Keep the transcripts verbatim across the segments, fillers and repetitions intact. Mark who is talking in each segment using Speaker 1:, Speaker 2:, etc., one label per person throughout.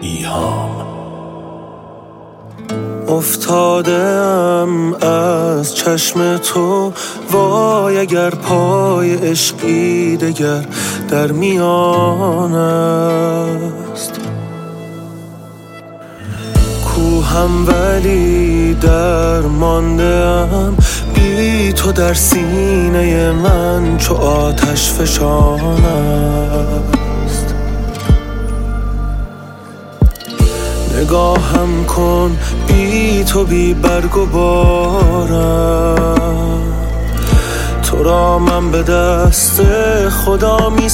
Speaker 1: ایهام.
Speaker 2: افتادم از چشم تو، وای اگر پای عشقی دگر در میان است. کوهم ولی درمانده‌ام، بی تو در سینه من چو آتش فشان است. نگاهم کن بی تو بی برگ و بارم، تو را من به دست خدا می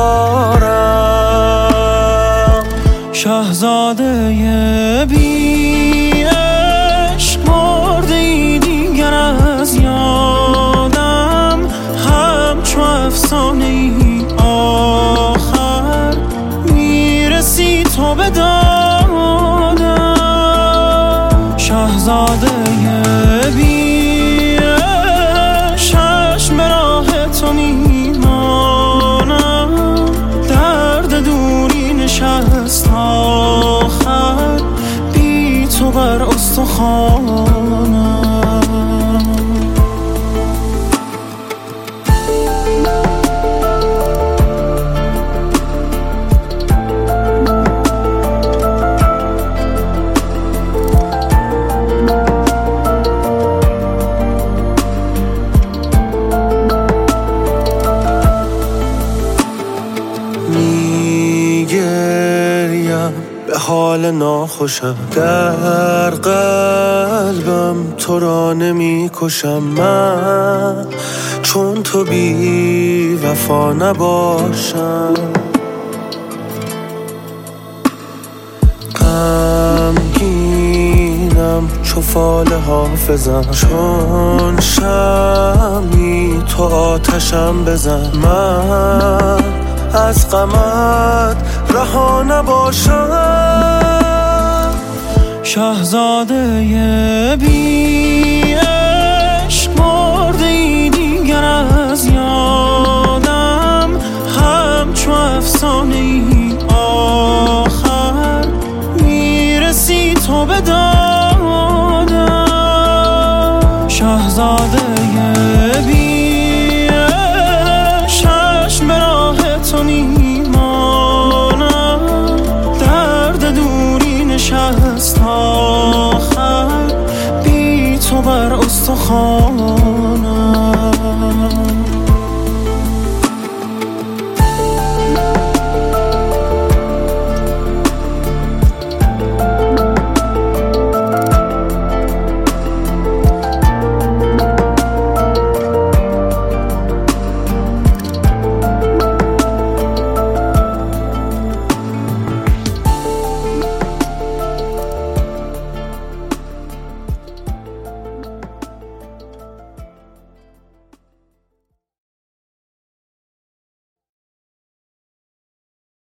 Speaker 2: سپارم.
Speaker 3: شاهزاده بی عشق مرده ای دیگر از یادم، همچو افسانه ای آخر میرسی تو به دادم. شاهزاده بی عشق چشم راه تو میمانم، درد دوری نشست آخر بی تو بر استخوانم.
Speaker 2: به حال ناخوشم در قلبم، تو را نمی کشم من چون تو بی وفا نباشم. غمگینم چو فال حافظم، چون شمی تو آتشم بزن، من از غمت رها نباشم.
Speaker 3: شاهزاده بی عشق مرده ای دیگر از یادم، همچو افسانه ای آخر میرسی تو به دادم. شاهزاده بی عشق چشم به راه تو میمانم، درد دوری نشست آخر بی تو بر استخوان.